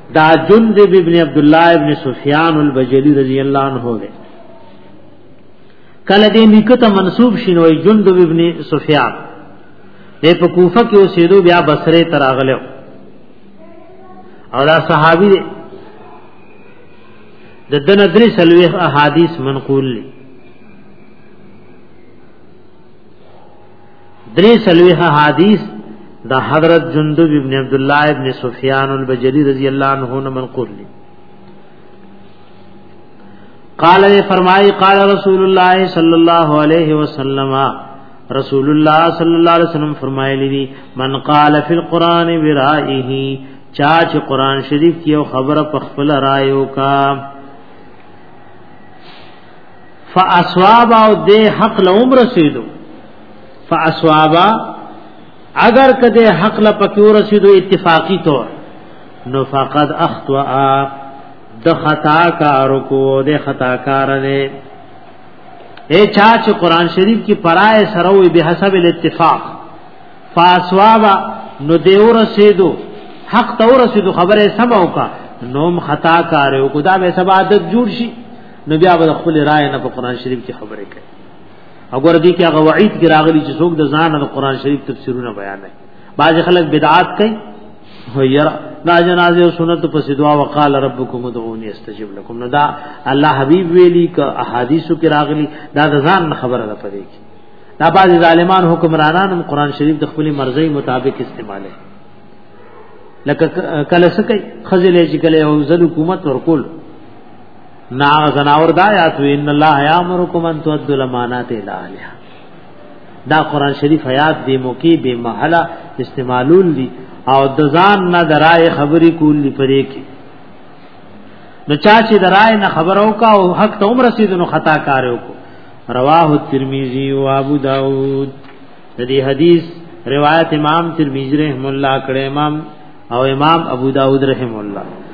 دا جندب ابن عبد الله ابن سفیان البجلی رضی اللہ عنہ دے کله دې نکته منسوب شینوي جندب ابن سفیان دې په کوفه کې اوسېدو بیا بصره تراغلو او دا صحابي دې د دن درې سلوي احادیث منقول دي درې سلوي احادیث دا حضرت جندب ابن عبد الله ابن سفیان البجلی رضی اللہ عنہ نے منقول دي قال نے فرمائی قال رسول اللہ صلی اللہ علیہ وسلم رسول اللہ صلی اللہ علیہ وسلم فرمائے لی من قال فی القرآن برائه چاچ قرآن شریف کی خبر پخفل رائیو کا فاسوابا دے حق لعمر رسیدو فاسوابا اگر کدے حق لپکیو رسیدو اتفاقی طور نو فقد اخطوا د خطا کارو کو د خطا کار نے اے چاچ قرآن شریف کی پرائے سروی بحسب الاتفاق فاسوابا نو دیو رسیدو حق تو رسیدو خبر سمعو کا نوم خطا کارو کو دا به سب عادت جوړ شي نو بیا به خپل رائے نه په قرآن شریف کی خبره کوي اگر دی کې هغه وعید کی راغلی چې څوک د ځان د قرآن شریف تفسیرونه بیان کوي بعض خلک بدعات کوي هو یرا نا جنازه او سنت پس دعا وقال ربکم ادعونی استجب لكم نو دا الله حبیب ویلی ک احادیثو کې راغلی دا ځان خبره ده پدې کې دا بعض ظالمان حکمرانان قرآن شریف د خپل مرضی مطابق استعماله لکه کله سکه خزلې چې کله او ځل حکومت ورکول نا زناور دا آیات ان الله یامرکم ان تؤدوا الامانات الى اهلها دا قرآن شریف آیات دی موقع به محله استعمالول دي او د ځان نه درای خبرې کول لپاره کې نو چا چې درای نه خبرو کا او حق ته عمر رسیدنو خطا کارو کو رواه الترمذی و ابو داود د دې حدیث روایت امام ترمذی رحم الله کړه امام او امام ابو داود رحم الله